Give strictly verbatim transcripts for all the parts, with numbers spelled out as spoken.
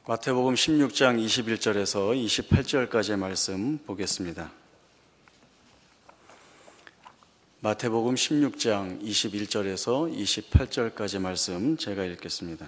마태복음 십육 장 이십일 절에서 이십팔 절까지의 말씀 보겠습니다. 마태복음 십육 장 이십일 절에서 이십팔 절까지 말씀 제가 읽겠습니다.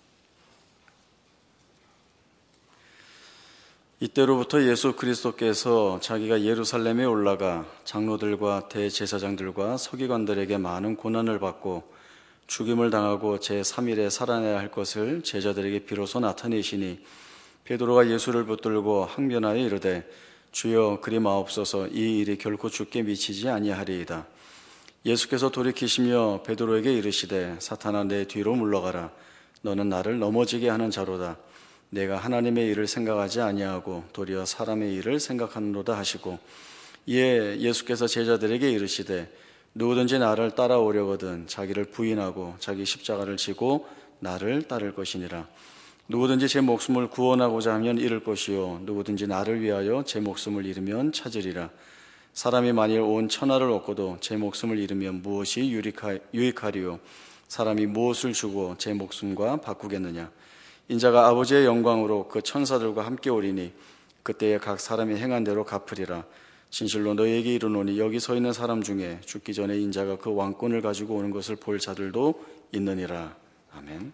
이때로부터 예수 그리스도께서 자기가 예루살렘에 올라가 장로들과 대제사장들과 서기관들에게 많은 고난을 받고 죽임을 당하고 제삼 일에 살아나야 할 것을 제자들에게 비로소 나타내시니 베드로가 예수를 붙들고 항변하여 이르되 주여 그리 마옵소서, 이 일이 결코 주께 미치지 아니하리이다. 예수께서 돌이키시며 베드로에게 이르시되 사탄아, 내 뒤로 물러가라. 너는 나를 넘어지게 하는 자로다. 내가 하나님의 일을 생각하지 아니하고 도리어 사람의 일을 생각하노라 하시고, 이에 예수께서 제자들에게 이르시되 누구든지 나를 따라오려거든 자기를 부인하고 자기 십자가를 지고 나를 따를 것이니라. 누구든지 제 목숨을 구원하고자 하면 잃을 것이요 누구든지 나를 위하여 제 목숨을 잃으면 찾으리라. 사람이 만일 온 천하를 얻고도 제 목숨을 잃으면 무엇이 유익하리요? 사람이 무엇을 주고 제 목숨과 바꾸겠느냐? 인자가 아버지의 영광으로 그 천사들과 함께 오리니 그때에 각 사람이 행한 대로 갚으리라. 진실로 너희에게 이르노니 여기 서 있는 사람 중에 죽기 전에 인자가 그 왕권을 가지고 오는 것을 볼 자들도 있느니라. 아멘.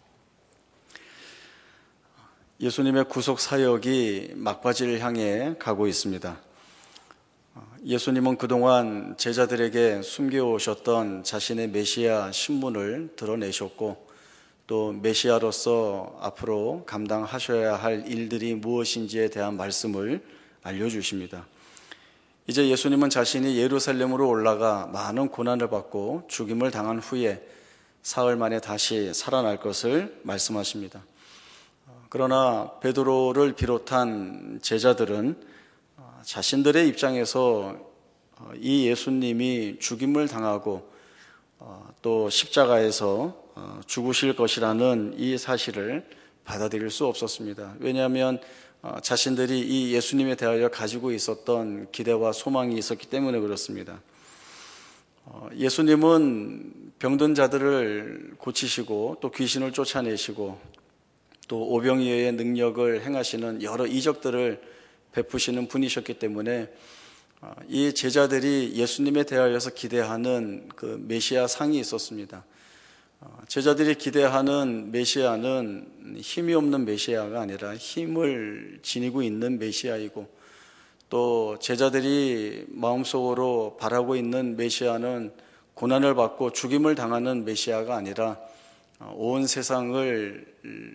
예수님의 구속 사역이 막바지를 향해 가고 있습니다. 예수님은 그동안 제자들에게 숨겨오셨던 자신의 메시아 신분을 드러내셨고, 또 메시아로서 앞으로 감당하셔야 할 일들이 무엇인지에 대한 말씀을 알려주십니다. 이제 예수님은 자신이 예루살렘으로 올라가 많은 고난을 받고 죽임을 당한 후에 사흘 만에 다시 살아날 것을 말씀하십니다. 그러나 베드로를 비롯한 제자들은 자신들의 입장에서 이 예수님이 죽임을 당하고 또 십자가에서 죽으실 것이라는 이 사실을 받아들일 수 없었습니다. 왜냐하면 자신들이 이 예수님에 대하여 가지고 있었던 기대와 소망이 있었기 때문에 그렇습니다. 예수님은 병든 자들을 고치시고 또 귀신을 쫓아내시고 또 오병이어의 능력을 행하시는 여러 이적들을 베푸시는 분이셨기 때문에 이 제자들이 예수님에 대하여서 기대하는 그 메시아 상이 있었습니다. 제자들이 기대하는 메시아는 힘이 없는 메시아가 아니라 힘을 지니고 있는 메시아이고, 또 제자들이 마음속으로 바라고 있는 메시아는 고난을 받고 죽임을 당하는 메시아가 아니라 온 세상을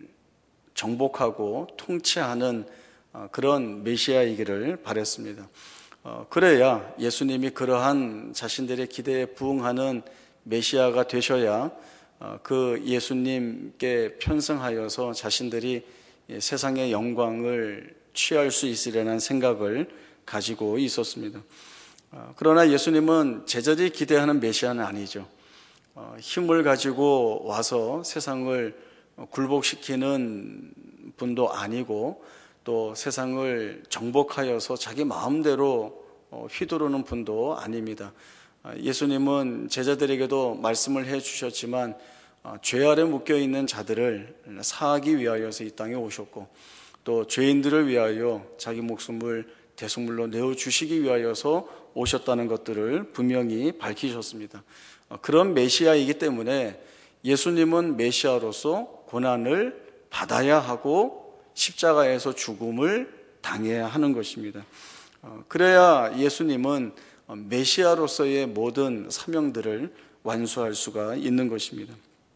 정복하고 통치하는 그런 메시아이기를 바랬습니다. 그래야 예수님이 그러한 자신들의 기대에 부응하는 메시아가 되셔야 그 예수님께 편승하여서 자신들이 세상의 영광을 취할 수 있으려는 생각을 가지고 있었습니다. 그러나 예수님은 제자들이 기대하는 메시아는 아니죠. 힘을 가지고 와서 세상을 굴복시키는 분도 아니고, 또 세상을 정복하여서 자기 마음대로 휘두르는 분도 아닙니다. 예수님은 제자들에게도 말씀을 해주셨지만 죄 아래 묶여있는 자들을 사하기 위하여서 이 땅에 오셨고, 또 죄인들을 위하여 자기 목숨을 대속물로 내어주시기 위하여서 오셨다는 것들을 분명히 밝히셨습니다. 그런 메시아이기 때문에 예수님은 메시아로서 고난을 받아야 하고 십자가에서 죽음을 당해야 하는 것입니다. 그래야 예수님은 메시아로서의 모든 사명들을 완수할 수가 있는 것입니다.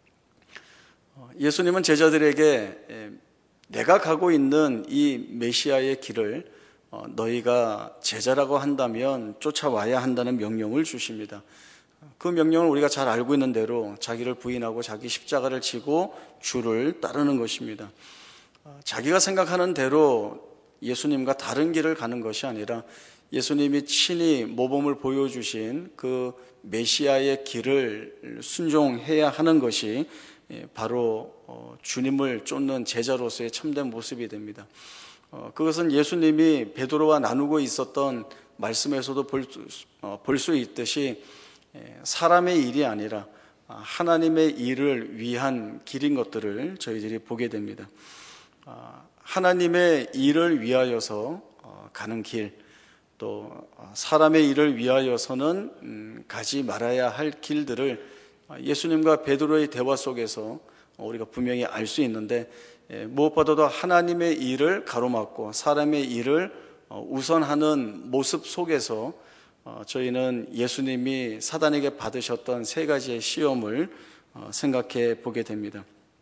예수님은 제자들에게 내가 가고 있는 이 메시아의 길을 너희가 제자라고 한다면 쫓아와야 한다는 명령을 주십니다. 그 명령을 우리가 잘 알고 있는 대로 자기를 부인하고 자기 십자가를 지고 주를 따르는 것입니다. 자기가 생각하는 대로 예수님과 다른 길을 가는 것이 아니라 예수님이 친히 모범을 보여주신 그 메시아의 길을 순종해야 하는 것이 바로 주님을 쫓는 제자로서의 참된 모습이 됩니다. 그것은 예수님이 베드로와 나누고 있었던 말씀에서도 볼 수 있듯이 사람의 일이 아니라 하나님의 일을 위한 길인 것들을 저희들이 보게 됩니다. 하나님의 일을 위하여서 가는 길, 또 사람의 일을 위하여서는 가지 말아야 할 길들을 예수님과 베드로의 대화 속에서 우리가 분명히 알 수 있는데, 무엇보다도 하나님의 일을 가로막고 사람의 일을 우선하는 모습 속에서 저희는 예수님이 사단에게 받으셨던 세 가지의 시험을 생각해 보게 됩니다.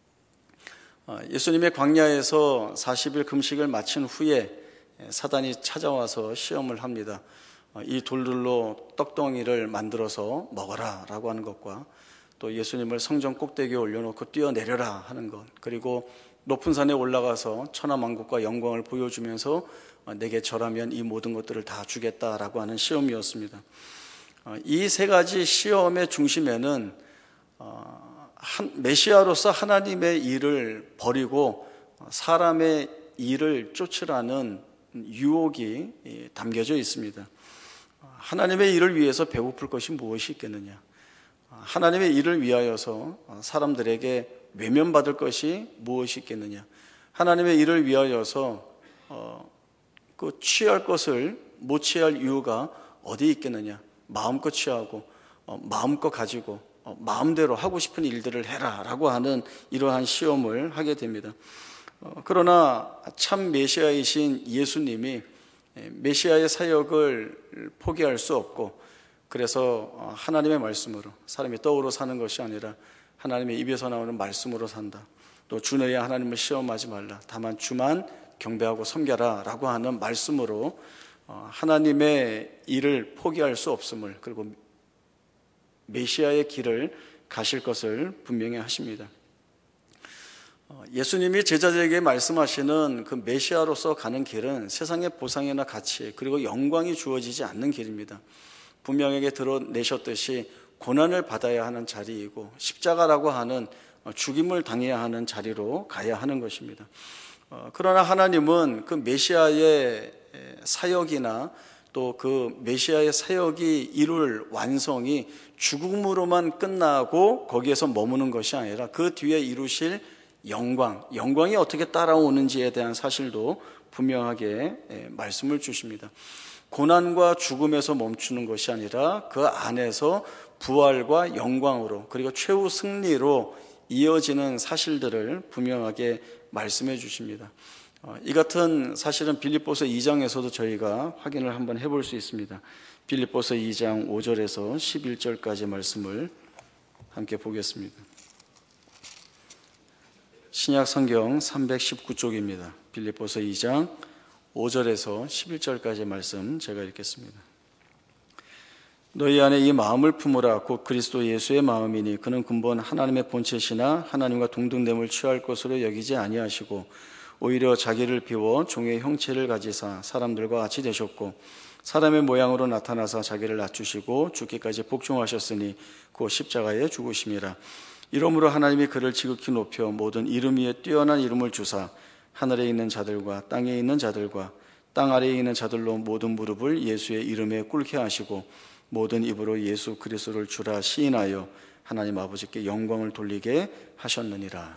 예수님의 광야에서 사십 일 금식을 마친 후에 사단이 찾아와서 시험을 합니다. 이 돌들로 떡덩이를 만들어서 먹어라 라고 하는 것과, 또 예수님을 성전 꼭대기에 올려놓고 뛰어내려라 하는 것, 그리고 높은 산에 올라가서 천하만국과 영광을 보여주면서 내게 절하면 이 모든 것들을 다 주겠다라고 하는 시험이었습니다. 이 세 가지 시험의 중심에는 메시아로서 하나님의 일을 버리고 사람의 일을 쫓으라는 유혹이 담겨져 있습니다. 하나님의 일을 위해서 배고플 것이 무엇이 있겠느냐? 하나님의 일을 위하여서 사람들에게 외면받을 것이 무엇이 있겠느냐? 하나님의 일을 위하여서 어, 그 취할 것을 못 취할 이유가 어디 있겠느냐? 마음껏 취하고 어, 마음껏 가지고 어, 마음대로 하고 싶은 일들을 해라 라고 하는 이러한 시험을 하게 됩니다. 어, 그러나 참 메시아이신 예수님이 메시아의 사역을 포기할 수 없고, 그래서 하나님의 말씀으로, 사람이 떡으로 사는 것이 아니라 하나님의 입에서 나오는 말씀으로 산다. 또 주 너희 하나님을 시험하지 말라. 다만 주만 경배하고 섬겨라 라고 하는 말씀으로 하나님의 일을 포기할 수 없음을, 그리고 메시아의 길을 가실 것을 분명히 하십니다. 예수님이 제자들에게 말씀하시는 그 메시아로서 가는 길은 세상의 보상이나 가치, 그리고 영광이 주어지지 않는 길입니다. 분명하게 드러내셨듯이 고난을 받아야 하는 자리이고, 십자가라고 하는 죽임을 당해야 하는 자리로 가야 하는 것입니다. 그러나 하나님은 그 메시아의 사역이나 또 그 메시아의 사역이 이룰 완성이 죽음으로만 끝나고 거기에서 머무는 것이 아니라 그 뒤에 이루실 영광, 영광이 어떻게 따라오는지에 대한 사실도 분명하게 말씀을 주십니다. 고난과 죽음에서 멈추는 것이 아니라 그 안에서 부활과 영광으로, 그리고 최후 승리로 이어지는 사실들을 분명하게 말씀해 주십니다. 이 같은 사실은 빌립보서 이 장에서도 저희가 확인을 한번 해볼 수 있습니다. 빌립보서 이 장 오 절에서 십일 절까지 말씀을 함께 보겠습니다. 신약 성경 삼백십구 쪽입니다. 빌립보서 이 장 오 절에서 십일 절까지 말씀 제가 읽겠습니다. 너희 안에 이 마음을 품으라. 곧 그리스도 예수의 마음이니 그는 근본 하나님의 본체시나 하나님과 동등됨을 취할 것으로 여기지 아니하시고 오히려 자기를 비워 종의 형체를 가지사 사람들과 같이 되셨고 사람의 모양으로 나타나사 자기를 낮추시고 죽기까지 복종하셨으니 곧 십자가에 죽으심이라. 이러므로 하나님이 그를 지극히 높여 모든 이름 위에 뛰어난 이름을 주사 하늘에 있는 자들과 땅에 있는 자들과 땅 아래에 있는 자들로 모든 무릎을 예수의 이름에 꿇게 하시고 모든 입으로 예수 그리스도를 주라 시인하여 하나님 아버지께 영광을 돌리게 하셨느니라.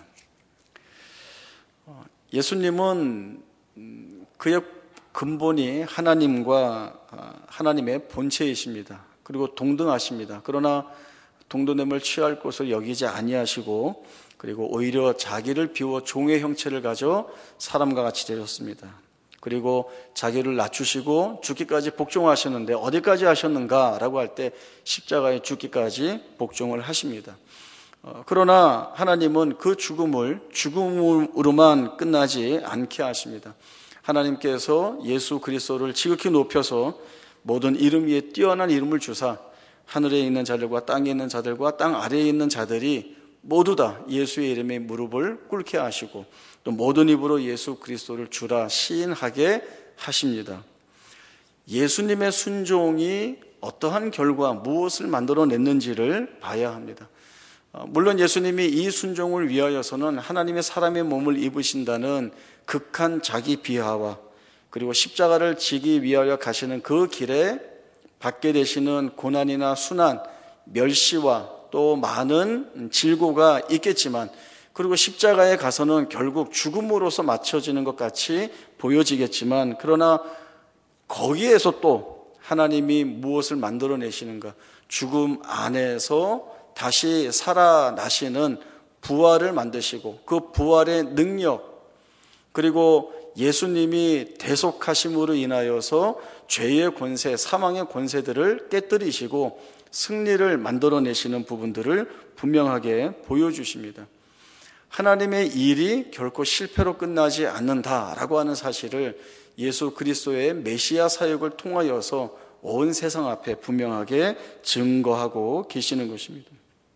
예수님은 그의 근본이 하나님과 하나님의 본체이십니다. 그리고 동등하십니다. 그러나 동등됨을 취할 것을 여기지 아니하시고 그리고 오히려 자기를 비워 종의 형체를 가져 사람과 같이 되셨습니다. 그리고 자기를 낮추시고 죽기까지 복종하셨는데 어디까지 하셨는가 라고 할 때 십자가에 죽기까지 복종을 하십니다. 그러나 하나님은 그 죽음을 죽음으로만 끝나지 않게 하십니다. 하나님께서 예수 그리스도를 지극히 높여서 모든 이름 위에 뛰어난 이름을 주사 하늘에 있는 자들과 땅에 있는 자들과 땅 아래에 있는 자들이 모두 다 예수의 이름에 무릎을 꿇게 하시고 또 모든 입으로 예수 그리스도를 주라 시인하게 하십니다. 예수님의 순종이 어떠한 결과, 무엇을 만들어냈는지를 봐야 합니다. 물론 예수님이 이 순종을 위하여서는 하나님의 사람의 몸을 입으신다는 극한 자기 비하와 그리고 십자가를 지기 위하여 가시는 그 길에 받게 되시는 고난이나 순환, 멸시와 또 많은 질고가 있겠지만 그리고 십자가에 가서는 결국 죽음으로서 맞춰지는 것 같이 보여지겠지만, 그러나 거기에서 또 하나님이 무엇을 만들어내시는가? 죽음 안에서 다시 살아나시는 부활을 만드시고, 그 부활의 능력, 그리고 예수님이 대속하심으로 인하여서 죄의 권세, 사망의 권세들을 깨뜨리시고 승리를 만들어내시는 부분들을 분명하게 보여주십니다. 하나님의 일이 결코 실패로 끝나지 않는다라고 하는 사실을 예수 그리스도의 메시아 사역을 통하여서 온 세상 앞에 분명하게 증거하고 계시는 것입니다.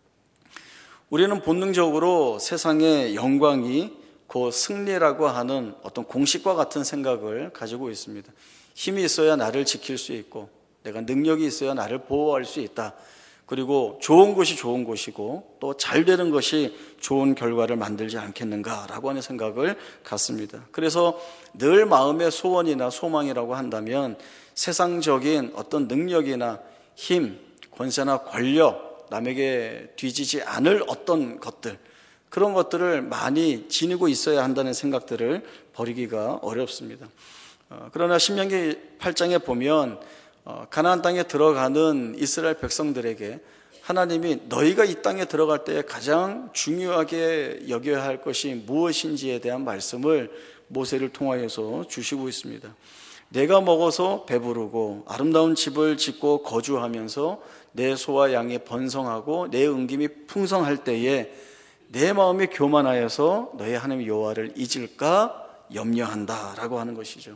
우리는 본능적으로 세상의 영광이 그 승리라고 하는 어떤 공식과 같은 생각을 가지고 있습니다. 힘이 있어야 나를 지킬 수 있고, 내가 능력이 있어야 나를 보호할 수 있다. 그리고 좋은 것이 좋은 것이고 또 잘 되는 것이 좋은 결과를 만들지 않겠는가라고 하는 생각을 갖습니다. 그래서 늘 마음의 소원이나 소망이라고 한다면 세상적인 어떤 능력이나 힘, 권세나 권력, 남에게 뒤지지 않을 어떤 것들, 그런 것들을 많이 지니고 있어야 한다는 생각들을 버리기가 어렵습니다. 그러나 신명기 팔 장에 보면 가나안 땅에 들어가는 이스라엘 백성들에게 하나님이 너희가 이 땅에 들어갈 때 가장 중요하게 여겨야 할 것이 무엇인지에 대한 말씀을 모세를 통하여서 주시고 있습니다. 내가 먹어서 배부르고 아름다운 집을 짓고 거주하면서 내 소와 양이 번성하고 내 은김이 풍성할 때에 내 마음이 교만하여서 너희 하나님 여호와를 잊을까 염려한다라고 하는 것이죠.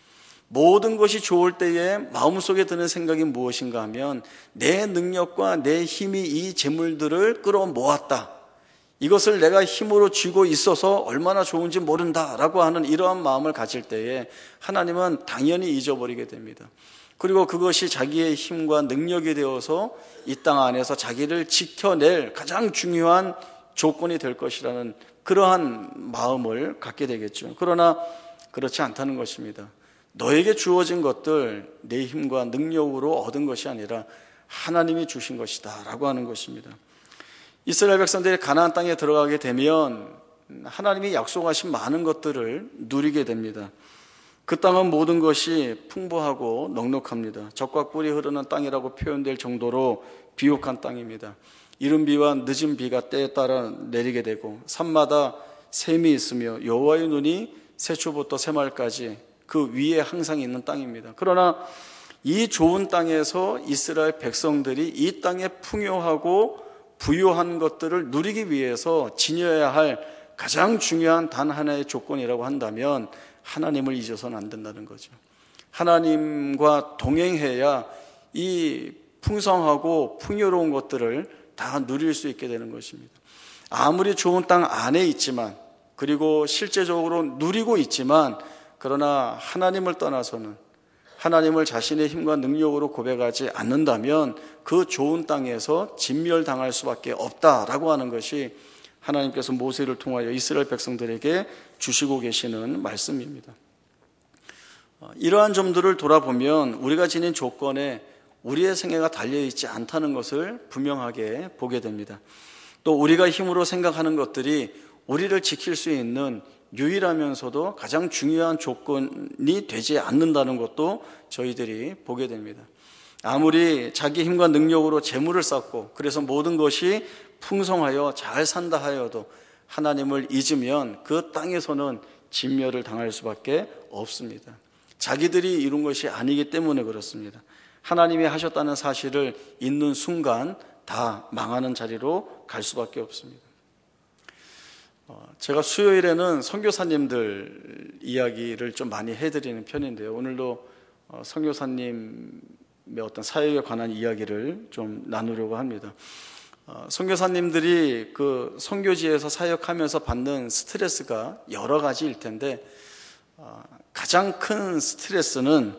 모든 것이 좋을 때에 마음속에 드는 생각이 무엇인가 하면 내 능력과 내 힘이 이 재물들을 끌어모았다, 이것을 내가 힘으로 쥐고 있어서 얼마나 좋은지 모른다라고 하는 이러한 마음을 가질 때에 하나님은 당연히 잊어버리게 됩니다. 그리고 그것이 자기의 힘과 능력이 되어서 이 땅 안에서 자기를 지켜낼 가장 중요한 조건이 될 것이라는 그러한 마음을 갖게 되겠죠. 그러나 그렇지 않다는 것입니다. 너에게 주어진 것들 내 힘과 능력으로 얻은 것이 아니라 하나님이 주신 것이다 라고 하는 것입니다. 이스라엘 백성들이 가나안 땅에 들어가게 되면 하나님이 약속하신 많은 것들을 누리게 됩니다. 그 땅은 모든 것이 풍부하고 넉넉합니다. 젖과 꿀이 흐르는 땅이라고 표현될 정도로 비옥한 땅입니다. 이른 비와 늦은 비가 때에 따라 내리게 되고 산마다 샘이 있으며 여호와의 눈이 세초부터 새말까지 그 위에 항상 있는 땅입니다. 그러나 이 좋은 땅에서 이스라엘 백성들이 이 땅의 풍요하고 부유한 것들을 누리기 위해서 지녀야 할 가장 중요한 단 하나의 조건이라고 한다면 하나님을 잊어서는 안 된다는 거죠. 하나님과 동행해야 이 풍성하고 풍요로운 것들을 다 누릴 수 있게 되는 것입니다. 아무리 좋은 땅 안에 있지만, 그리고 실제적으로 누리고 있지만, 그러나 하나님을 떠나서는, 하나님을 자신의 힘과 능력으로 고백하지 않는다면 그 좋은 땅에서 진멸당할 수밖에 없다라고 하는 것이 하나님께서 모세를 통하여 이스라엘 백성들에게 주시고 계시는 말씀입니다. 이러한 점들을 돌아보면 우리가 지닌 조건에 우리의 생애가 달려있지 않다는 것을 분명하게 보게 됩니다. 또 우리가 힘으로 생각하는 것들이 우리를 지킬 수 있는 유일하면서도 가장 중요한 조건이 되지 않는다는 것도 저희들이 보게 됩니다. 아무리 자기 힘과 능력으로 재물을 쌓고 그래서 모든 것이 풍성하여 잘 산다 하여도 하나님을 잊으면 그 땅에서는 진멸을 당할 수밖에 없습니다. 자기들이 이룬 것이 아니기 때문에 그렇습니다. 하나님이 하셨다는 사실을 잊는 순간 다 망하는 자리로 갈 수밖에 없습니다. 제가 수요일에는 선교사님들 이야기를 좀 많이 해드리는 편인데요. 오늘도 선교사님의 어떤 사역에 관한 이야기를 좀 나누려고 합니다. 선교사님들이 그 선교지에서 사역하면서 받는 스트레스가 여러 가지일 텐데 가장 큰 스트레스는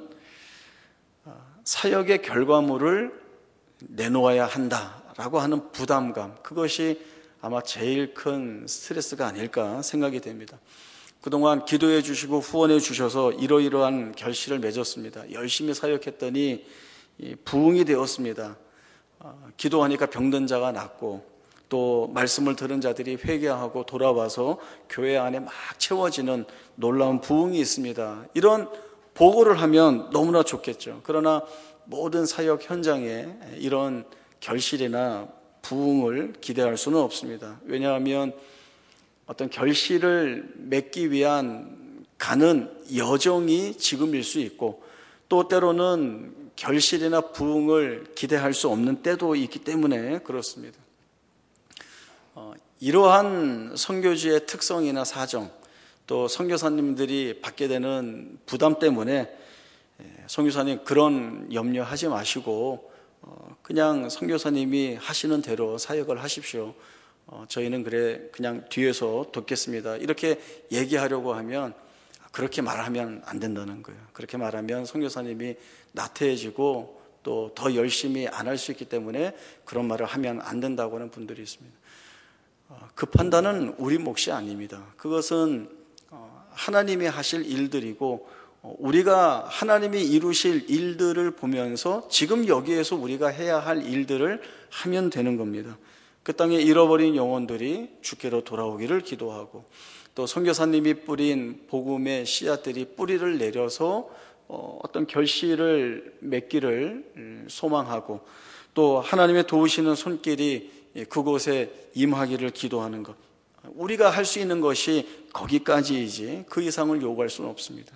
사역의 결과물을 내놓아야 한다라고 하는 부담감, 그것이 아마 제일 큰 스트레스가 아닐까 생각이 됩니다. 그동안 기도해 주시고 후원해 주셔서 이러이러한 결실을 맺었습니다. 열심히 사역했더니 부흥이 되었습니다. 기도하니까 병든 자가 낫고 또 말씀을 들은 자들이 회개하고 돌아와서 교회 안에 막 채워지는 놀라운 부흥이 있습니다. 이런 보고를 하면 너무나 좋겠죠. 그러나 모든 사역 현장에 이런 결실이나 부흥을 기대할 수는 없습니다. 왜냐하면 어떤 결실을 맺기 위한 가는 여정이 지금일 수 있고, 또 때로는 결실이나 부흥을 기대할 수 없는 때도 있기 때문에 그렇습니다. 어, 이러한 선교지의 특성이나 사정, 또 선교사님들이 받게 되는 부담 때문에 선교사님 그런 염려하지 마시고 어, 그냥 선교사님이 하시는 대로 사역을 하십시오. 어, 저희는 그래 그냥 뒤에서 돕겠습니다. 이렇게 얘기하려고 하면 그렇게 말하면 안 된다는 거예요. 그렇게 말하면 선교사님이 나태해지고 또 더 열심히 안 할 수 있기 때문에 그런 말을 하면 안 된다고 하는 분들이 있습니다. 어, 그 판단은 우리 몫이 아닙니다. 그것은 어, 하나님이 하실 일들이고, 어, 우리가 하나님이 이루실 일들을 보면서 지금 여기에서 우리가 해야 할 일들을 하면 되는 겁니다. 그 땅에 잃어버린 영혼들이 주께로 돌아오기를 기도하고, 또 선교사님이 뿌린 복음의 씨앗들이 뿌리를 내려서 어, 어떤 결실을 맺기를 소망하고, 또 하나님의 도우시는 손길이 그곳에 임하기를 기도하는 것, 우리가 할 수 있는 것이 거기까지이지 그 이상을 요구할 수는 없습니다.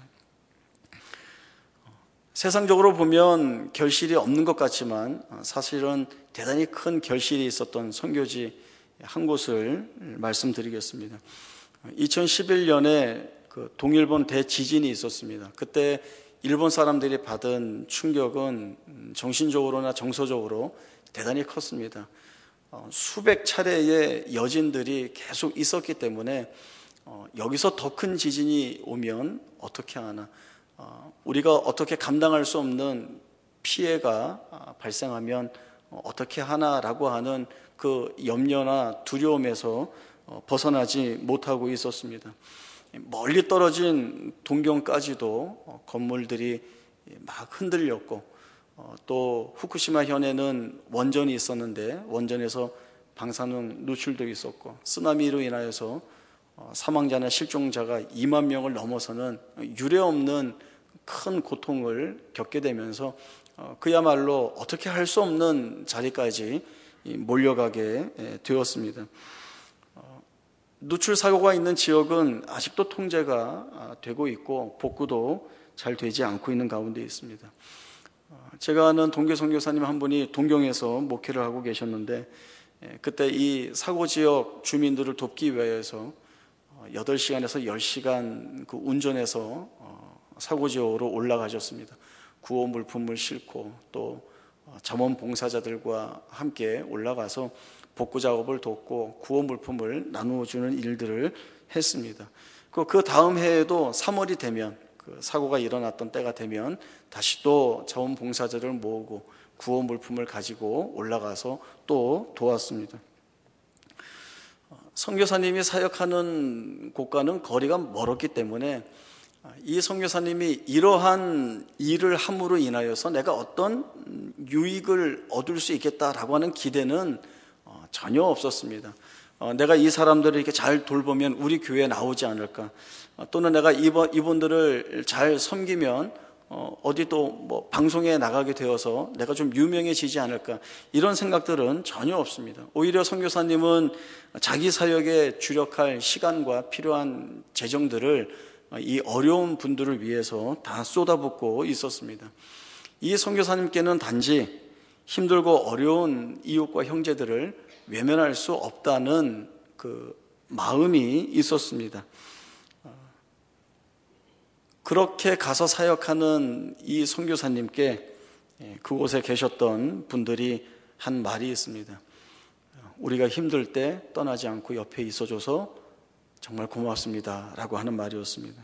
세상적으로 보면 결실이 없는 것 같지만 사실은 대단히 큰 결실이 있었던 선교지 한 곳을 말씀드리겠습니다. 이천십일 년에 그 동일본 대지진이 있었습니다. 그때 일본 사람들이 받은 충격은 정신적으로나 정서적으로 대단히 컸습니다. 수백 차례의 여진들이 계속 있었기 때문에 여기서 더 큰 지진이 오면 어떻게 하나, 우리가 어떻게 감당할 수 없는 피해가 발생하면 어떻게 하나라고 하는 그 염려나 두려움에서 벗어나지 못하고 있었습니다. 멀리 떨어진 동경까지도 건물들이 막 흔들렸고, 또 후쿠시마 현에는 원전이 있었는데 원전에서 방사능 누출도 있었고, 쓰나미로 인하여서 사망자나 실종자가 이만 명을 넘어서는 유례없는 큰 고통을 겪게 되면서 그야말로 어떻게 할 수 없는 자리까지 몰려가게 되었습니다. 누출 사고가 있는 지역은 아직도 통제가 되고 있고 복구도 잘 되지 않고 있는 가운데 있습니다. 제가 아는 동계 선교사님 한 분이 동경에서 목회를 하고 계셨는데, 그때 이 사고 지역 주민들을 돕기 위해서 여덟 시간에서 열 시간 그 운전해서 사고 지역으로 올라가셨습니다. 구호 물품을 싣고 또 자원봉사자들과 함께 올라가서 복구 작업을 돕고 구호 물품을 나누어 주는 일들을 했습니다. 그 다음 해에도 삼월이 되면, 그 사고가 일어났던 때가 되면 다시 또 자원봉사자를 모으고 구호 물품을 가지고 올라가서 또 도왔습니다. 선교사님이 사역하는 곳과는 거리가 멀었기 때문에 이 선교사님이 이러한 일을 함으로 인하여서 내가 어떤 유익을 얻을 수 있겠다라고 하는 기대는 전혀 없었습니다. 내가 이 사람들을 이렇게 잘 돌보면 우리 교회에 나오지 않을까, 또는 내가 이번, 이분들을 잘 섬기면 어디 또 뭐 방송에 나가게 되어서 내가 좀 유명해지지 않을까, 이런 생각들은 전혀 없습니다. 오히려 선교사님은 자기 사역에 주력할 시간과 필요한 재정들을 이 어려운 분들을 위해서 다 쏟아붓고 있었습니다. 이 선교사님께는 단지 힘들고 어려운 이웃과 형제들을 외면할 수 없다는 그 마음이 있었습니다. 그렇게 가서 사역하는 이 선교사님께 그곳에 계셨던 분들이 한 말이 있습니다. 우리가 힘들 때 떠나지 않고 옆에 있어줘서 정말 고맙습니다 라고 하는 말이었습니다.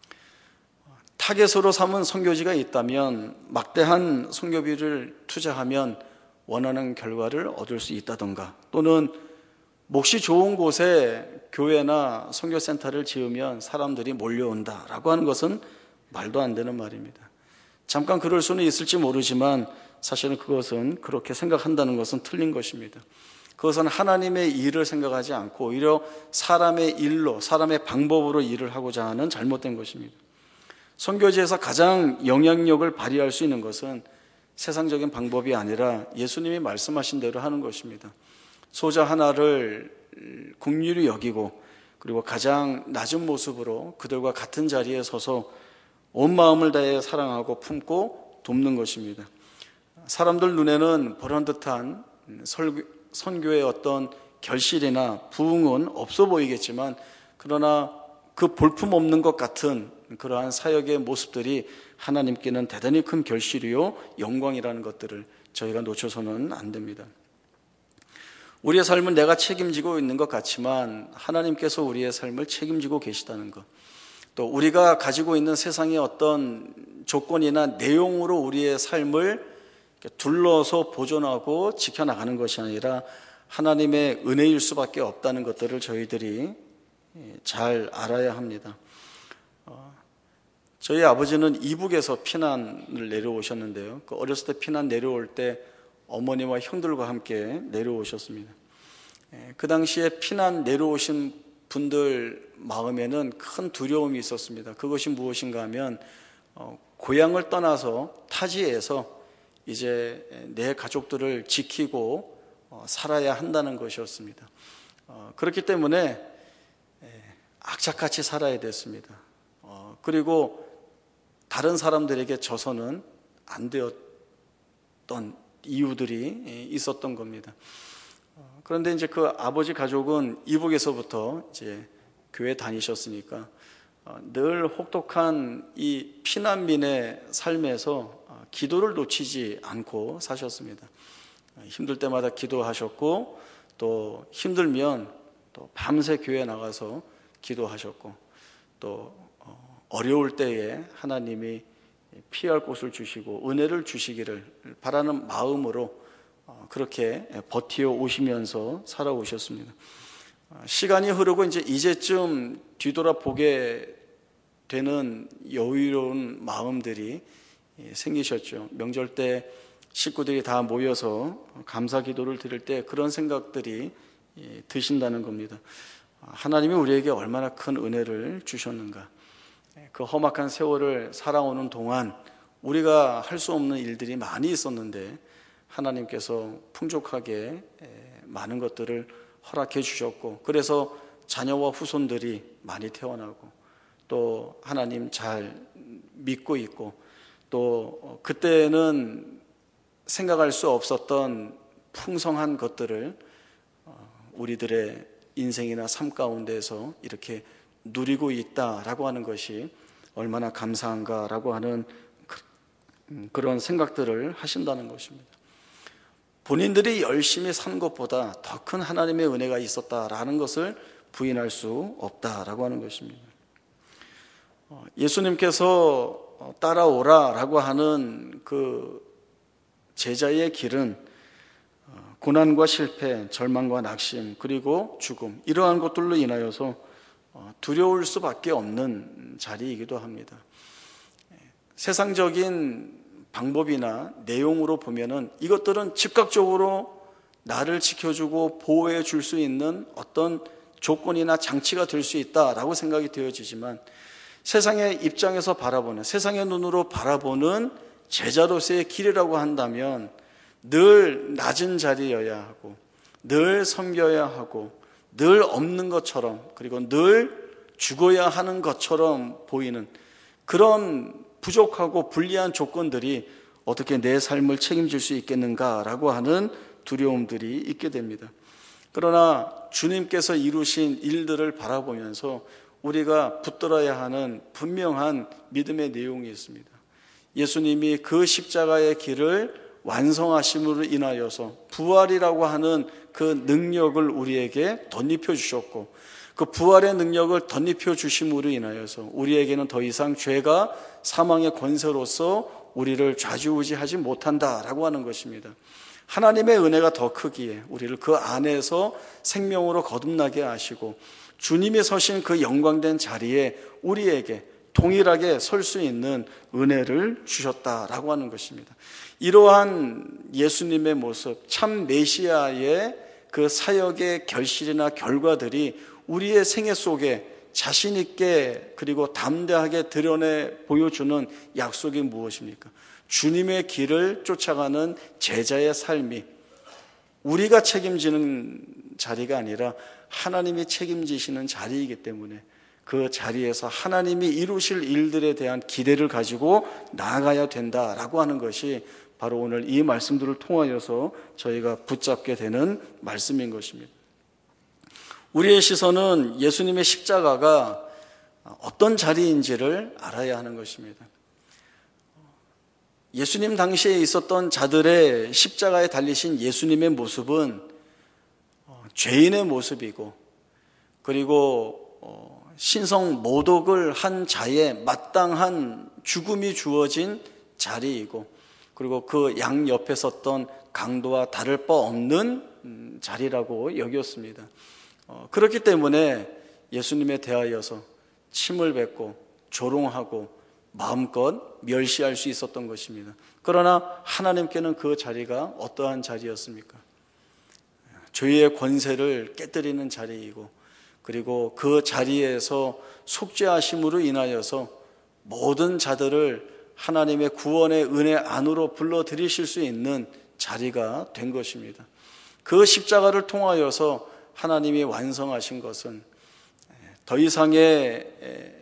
타겟으로 삼은 선교지가 있다면 막대한 선교비를 투자하면 원하는 결과를 얻을 수 있다던가, 또는 몫이 좋은 곳에 교회나 선교센터를 지으면 사람들이 몰려온다라고 하는 것은 말도 안 되는 말입니다. 잠깐 그럴 수는 있을지 모르지만 사실은 그것은, 그렇게 생각한다는 것은 틀린 것입니다. 그것은 하나님의 일을 생각하지 않고 오히려 사람의 일로, 사람의 방법으로 일을 하고자 하는 잘못된 것입니다. 선교지에서 가장 영향력을 발휘할 수 있는 것은 세상적인 방법이 아니라 예수님이 말씀하신 대로 하는 것입니다. 소자 하나를 긍휼히 여기고 그리고 가장 낮은 모습으로 그들과 같은 자리에 서서 온 마음을 다해 사랑하고 품고 돕는 것입니다. 사람들 눈에는 보란듯한 선교의 어떤 결실이나 부흥은 없어 보이겠지만 그러나 그 볼품없는 것 같은 그러한 사역의 모습들이 하나님께는 대단히 큰 결실이요 영광이라는 것들을 저희가 놓쳐서는 안 됩니다. 우리의 삶은 내가 책임지고 있는 것 같지만 하나님께서 우리의 삶을 책임지고 계시다는 것, 또 우리가 가지고 있는 세상의 어떤 조건이나 내용으로 우리의 삶을 둘러서 보존하고 지켜나가는 것이 아니라 하나님의 은혜일 수밖에 없다는 것들을 저희들이 잘 알아야 합니다. 저희 아버지는 이북에서 피난을 내려오셨는데요. 그 어렸을 때 피난 내려올 때 어머니와 형들과 함께 내려오셨습니다. 그 당시에 피난 내려오신 분들 마음에는 큰 두려움이 있었습니다. 그것이 무엇인가 하면 고향을 떠나서 타지에서 이제 내 가족들을 지키고 살아야 한다는 것이었습니다. 그렇기 때문에 악착같이 살아야 됐습니다. 그리고 다른 사람들에게 져서는 안 되었던 이유들이 있었던 겁니다. 그런데 이제 그 아버지 가족은 이북에서부터 이제 교회 다니셨으니까 늘 혹독한 이 피난민의 삶에서 기도를 놓치지 않고 사셨습니다. 힘들 때마다 기도하셨고 또 힘들면 또 밤새 교회 나가서 기도하셨고 또 어려울 때에 하나님이 피할 곳을 주시고 은혜를 주시기를 바라는 마음으로 그렇게 버티어 오시면서 살아오셨습니다. 시간이 흐르고 이제 이제쯤 뒤돌아보게 되는 여유로운 마음들이 생기셨죠. 명절 때 식구들이 다 모여서 감사 기도를 드릴 때 그런 생각들이 드신다는 겁니다. 하나님이 우리에게 얼마나 큰 은혜를 주셨는가. 그 험악한 세월을 살아오는 동안 우리가 할 수 없는 일들이 많이 있었는데 하나님께서 풍족하게 많은 것들을 허락해 주셨고 그래서 자녀와 후손들이 많이 태어나고 또 하나님 잘 믿고 있고 또 그때는 생각할 수 없었던 풍성한 것들을 우리들의 인생이나 삶 가운데서 이렇게 누리고 있다라고 하는 것이 얼마나 감사한가라고 하는 그런 생각들을 하신다는 것입니다. 본인들이 열심히 산 것보다 더 큰 하나님의 은혜가 있었다라는 것을 부인할 수 없다라고 하는 것입니다. 예수님께서 따라오라라고 하는 그 제자의 길은 고난과 실패, 절망과 낙심, 그리고 죽음 이러한 것들로 인하여서 두려울 수밖에 없는 자리이기도 합니다. 세상적인 방법이나 내용으로 보면은 이것들은 즉각적으로 나를 지켜주고 보호해 줄 수 있는 어떤 조건이나 장치가 될 수 있다라고 생각이 되어지지만 세상의 입장에서 바라보는, 세상의 눈으로 바라보는 제자로서의 길이라고 한다면 늘 낮은 자리여야 하고 늘 섬겨야 하고 늘 없는 것처럼 그리고 늘 죽어야 하는 것처럼 보이는 그런 부족하고 불리한 조건들이 어떻게 내 삶을 책임질 수 있겠는가라고 하는 두려움들이 있게 됩니다. 그러나 주님께서 이루신 일들을 바라보면서 우리가 붙들어야 하는 분명한 믿음의 내용이 있습니다. 예수님이 그 십자가의 길을 완성하심으로 인하여서 부활이라고 하는 그 능력을 우리에게 덧입혀 주셨고 그 부활의 능력을 덧입혀 주심으로 인하여서 우리에게는 더 이상 죄가 사망의 권세로서 우리를 좌지우지하지 못한다라고 하는 것입니다. 하나님의 은혜가 더 크기에 우리를 그 안에서 생명으로 거듭나게 하시고 주님이 서신 그 영광된 자리에 우리에게 동일하게 설 수 있는 은혜를 주셨다라고 하는 것입니다. 이러한 예수님의 모습, 참 메시아의 그 사역의 결실이나 결과들이 우리의 생애 속에 자신 있게 그리고 담대하게 드러내 보여주는 약속이 무엇입니까? 주님의 길을 쫓아가는 제자의 삶이 우리가 책임지는 자리가 아니라 하나님이 책임지시는 자리이기 때문에 그 자리에서 하나님이 이루실 일들에 대한 기대를 가지고 나아가야 된다라고 하는 것이 바로 오늘 이 말씀들을 통하여서 저희가 붙잡게 되는 말씀인 것입니다. 우리의 시선은 예수님의 십자가가 어떤 자리인지를 알아야 하는 것입니다. 예수님 당시에 있었던 자들의 십자가에 달리신 예수님의 모습은 죄인의 모습이고, 그리고 신성 모독을 한 자의 마땅한 죽음이 주어진 자리이고, 그리고 그 양옆에 섰던 강도와 다를 바 없는 자리라고 여겼습니다. 그렇기 때문에 예수님에 대하여서 침을 뱉고 조롱하고 마음껏 멸시할 수 있었던 것입니다. 그러나 하나님께는 그 자리가 어떠한 자리였습니까? 죄의 권세를 깨뜨리는 자리이고, 그리고 그 자리에서 속죄하심으로 인하여서 모든 자들을 하나님의 구원의 은혜 안으로 불러들이실 수 있는 자리가 된 것입니다. 그 십자가를 통하여서 하나님이 완성하신 것은 더 이상의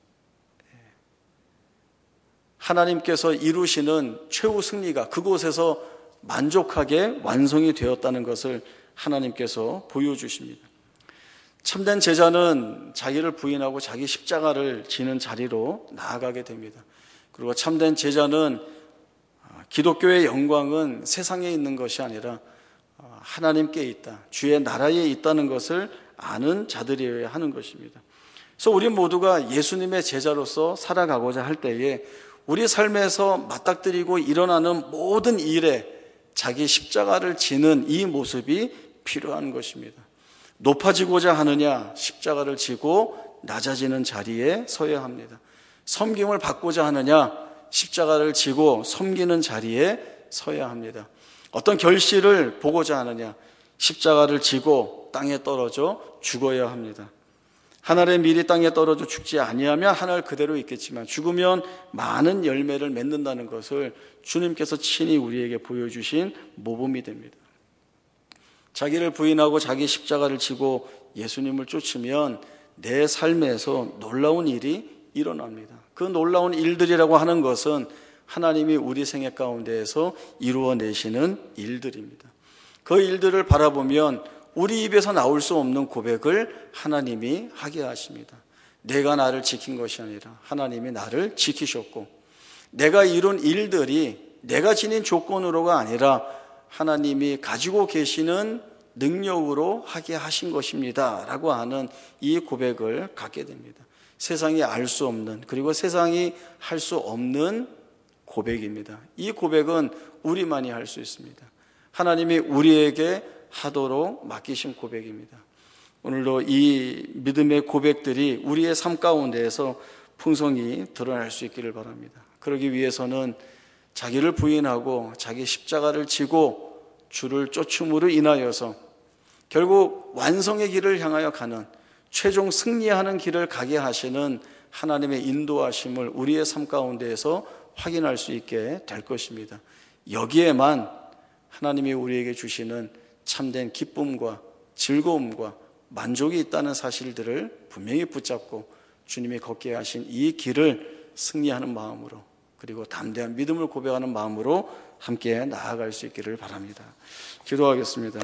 하나님께서 이루시는 최후 승리가 그곳에서 만족하게 완성이 되었다는 것을 하나님께서 보여주십니다. 참된 제자는 자기를 부인하고 자기 십자가를 지는 자리로 나아가게 됩니다. 그리고 참된 제자는 기독교의 영광은 세상에 있는 것이 아니라 하나님께 있다, 주의 나라에 있다는 것을 아는 자들이어야 하는 것입니다. 그래서 우리 모두가 예수님의 제자로서 살아가고자 할 때에 우리 삶에서 맞닥뜨리고 일어나는 모든 일에 자기 십자가를 지는 이 모습이 필요한 것입니다. 높아지고자 하느냐, 십자가를 지고 낮아지는 자리에 서야 합니다. 섬김을 받고자 하느냐, 십자가를 지고 섬기는 자리에 서야 합니다. 어떤 결실을 보고자 하느냐, 십자가를 지고 땅에 떨어져 죽어야 합니다. 하늘의 밀이 땅에 떨어져 죽지 아니하면 하늘 그대로 있겠지만 죽으면 많은 열매를 맺는다는 것을 주님께서 친히 우리에게 보여주신 모범이 됩니다. 자기를 부인하고 자기 십자가를 지고 예수님을 쫓으면 내 삶에서 놀라운 일이 일어납니다. 그 놀라운 일들이라고 하는 것은 하나님이 우리 생애 가운데에서 이루어내시는 일들입니다. 그 일들을 바라보면 우리 입에서 나올 수 없는 고백을 하나님이 하게 하십니다. 내가 나를 지킨 것이 아니라 하나님이 나를 지키셨고, 내가 이룬 일들이 내가 지닌 조건으로가 아니라 하나님이 가지고 계시는 능력으로 하게 하신 것입니다 라고 하는 이 고백을 갖게 됩니다. 세상이 알 수 없는, 그리고 세상이 할 수 없는 고백입니다. 이 고백은 우리만이 할 수 있습니다. 하나님이 우리에게 하도록 맡기신 고백입니다. 오늘도 이 믿음의 고백들이 우리의 삶 가운데에서 풍성히 드러날 수 있기를 바랍니다. 그러기 위해서는 자기를 부인하고 자기 십자가를 지고 주를 쫓음으로 인하여서 결국 완성의 길을 향하여 가는, 최종 승리하는 길을 가게 하시는 하나님의 인도하심을 우리의 삶 가운데에서 확인할 수 있게 될 것입니다. 여기에만 하나님이 우리에게 주시는 참된 기쁨과 즐거움과 만족이 있다는 사실들을 분명히 붙잡고 주님이 걷게 하신 이 길을 승리하는 마음으로, 그리고 담대한 믿음을 고백하는 마음으로 함께 나아갈 수 있기를 바랍니다. 기도하겠습니다.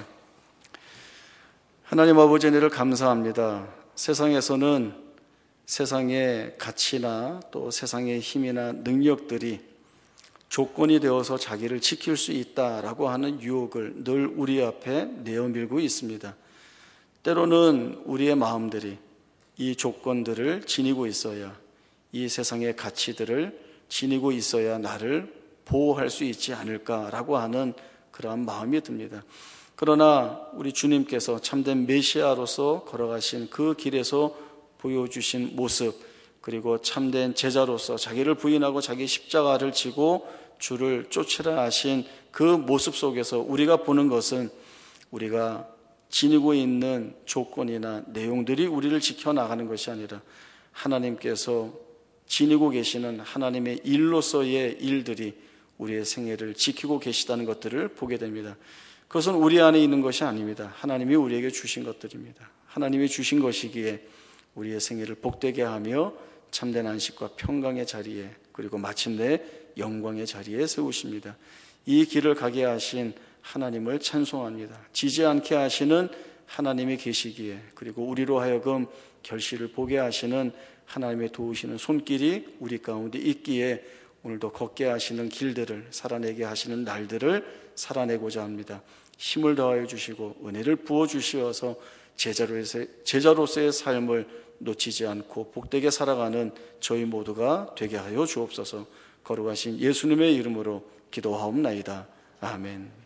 하나님 아버지, 은혜를 감사합니다. 세상에서는 세상의 가치나 또 세상의 힘이나 능력들이 조건이 되어서 자기를 지킬 수 있다라고 하는 유혹을 늘 우리 앞에 내어밀고 있습니다. 때로는 우리의 마음들이 이 조건들을 지니고 있어야, 이 세상의 가치들을 지니고 있어야 나를 보호할 수 있지 않을까라고 하는 그러한 마음이 듭니다. 그러나 우리 주님께서 참된 메시아로서 걸어가신 그 길에서 보여주신 모습, 그리고 참된 제자로서 자기를 부인하고 자기 십자가를 지고 주를 쫓으라 하신 그 모습 속에서 우리가 보는 것은 우리가 지니고 있는 조건이나 내용들이 우리를 지켜나가는 것이 아니라 하나님께서 지니고 계시는 하나님의 일로서의 일들이 우리의 생애를 지키고 계시다는 것들을 보게 됩니다. 그것은 우리 안에 있는 것이 아닙니다. 하나님이 우리에게 주신 것들입니다. 하나님이 주신 것이기에 우리의 생애를 복되게 하며 참된 안식과 평강의 자리에, 그리고 마침내 영광의 자리에 세우십니다. 이 길을 가게 하신 하나님을 찬송합니다. 지지 않게 하시는 하나님이 계시기에, 그리고 우리로 하여금 결실을 보게 하시는 하나님의 도우시는 손길이 우리 가운데 있기에 오늘도 걷게 하시는 길들을, 살아내게 하시는 날들을 살아내고자 합니다. 힘을 더하여 주시고 은혜를 부어 주시어서 제자로서의, 제자로서의 삶을 놓치지 않고 복되게 살아가는 저희 모두가 되게 하여 주옵소서. 거룩하신 예수님의 이름으로 기도하옵나이다. 아멘.